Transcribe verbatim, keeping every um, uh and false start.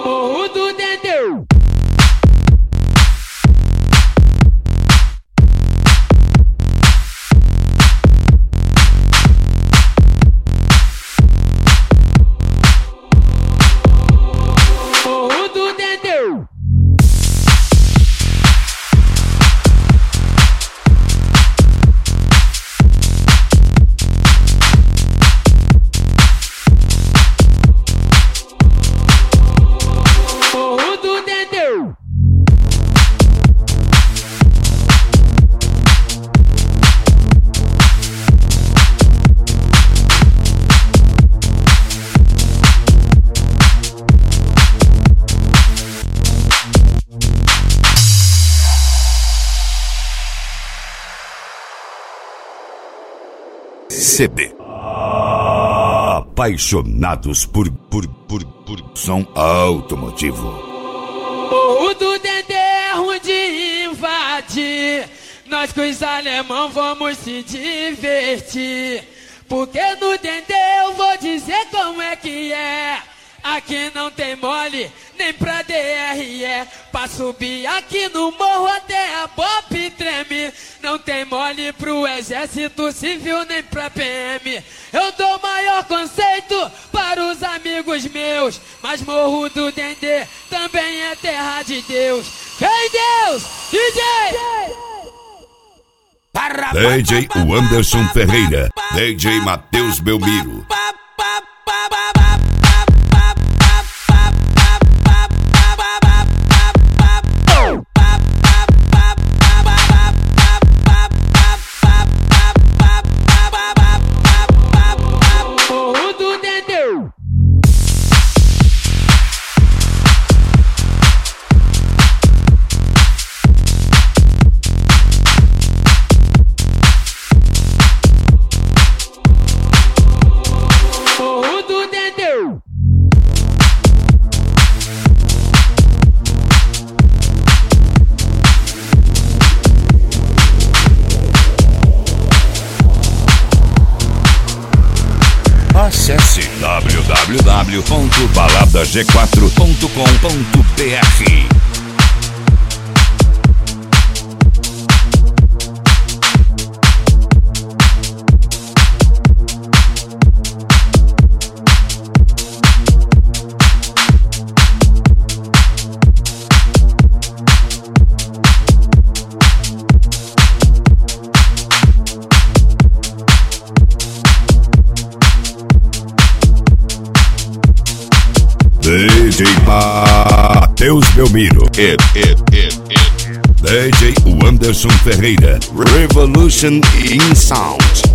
Morro do Dendê. Morro do Dendê. C D. Apaixonados por, por, por, por som automotivo. Morro do Dendê é ruim de invadir. Nós com os alemão vamos se divertir. Porque no Dendê eu vou dizer como é que é. Aqui não tem mole, nem pra D R E. Pra subir aqui no morro até a Bop treme. Não tem mole pro exército civil, nem pra P M. Eu dou maior conceito para os amigos meus. Mas Morro do Dendê também é terra de Deus. Vem Deus, D J! D J Anderson Ferreira, D J Matheus Belmiro. Acesse w w w ponto balada g quatro ponto com ponto b r. D J Matheus Belmiro, it, it, it, it. D J Anderson Ferreira, Revolution in Sound.